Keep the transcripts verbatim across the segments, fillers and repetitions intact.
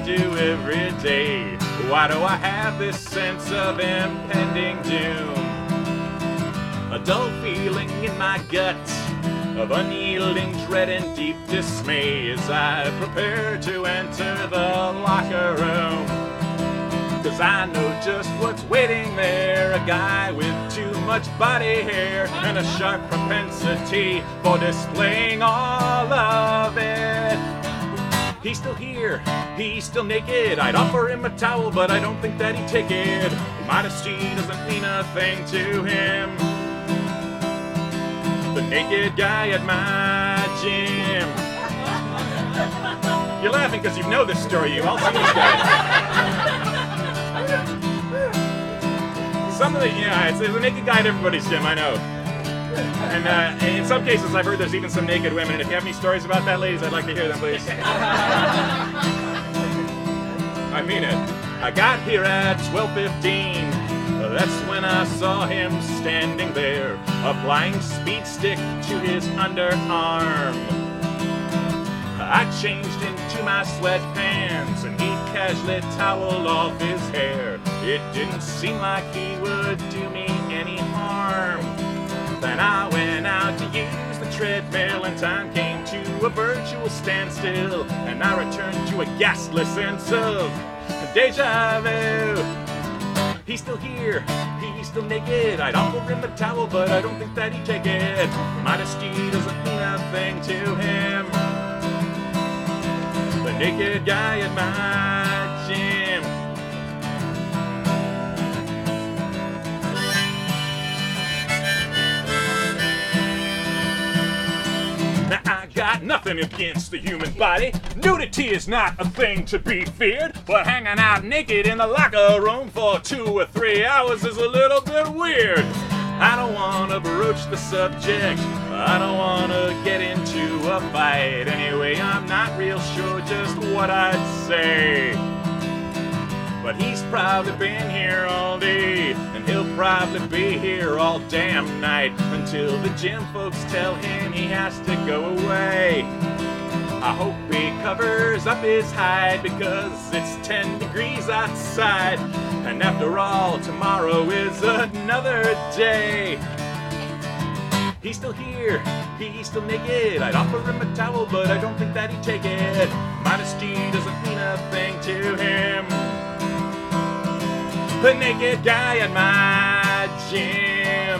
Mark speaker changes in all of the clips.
Speaker 1: do every day. Why do I have this sense of impending doom? A dull feeling in my gut of unyielding dread and deep dismay as I prepare to enter the locker room. Cause I know just what's waiting there, a guy with too much body hair and a sharp propensity for displaying all of it. He's still here, he's still naked. I'd offer him a towel, but I don't think that he'd take it. Modesty doesn't mean a thing to him. The naked guy at my gym. You're laughing because you know this story, you've all seen this guy. Some of the, yeah, it's, there's a naked guy at everybody's gym, I know. And uh, in some cases, I've heard there's even some naked women. And if you have any stories about that, ladies, I'd like to hear them, please. I mean it. I got here at twelve fifteen. That's when I saw him standing there, applying speed stick to his underarm. I changed into my sweatpants and he casually toweled off his hair. It didn't seem like he would do me any harm. Then I went out to use the treadmill and time came to a virtual standstill, and I returned to a ghastly sense of deja vu. He's still here, he's still naked. I'd offer him a towel, but I don't think that he'd take it. Modesty doesn't mean a thing to him. The naked guy at my gym. Now I got nothing against the human body. Nudity is not a thing to be feared, but hanging out naked in the locker room for two or three hours is a little bit weird. I don't want to broach the subject, I don't want to get into a fight. Anyway, I'm not real sure just what I'd say. But he's probably been here all day, and he'll probably be here all damn night, until the gym folks tell him he has to go away. I hope he covers up his hide, because it's ten degrees outside, and after all, tomorrow is another day. He's still here, he's still naked. I'd offer him a towel, but I don't think that he'd take it. Modesty doesn't mean a thing to him. The naked guy at my gym.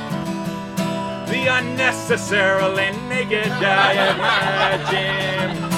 Speaker 1: The unnecessarily naked guy at my gym.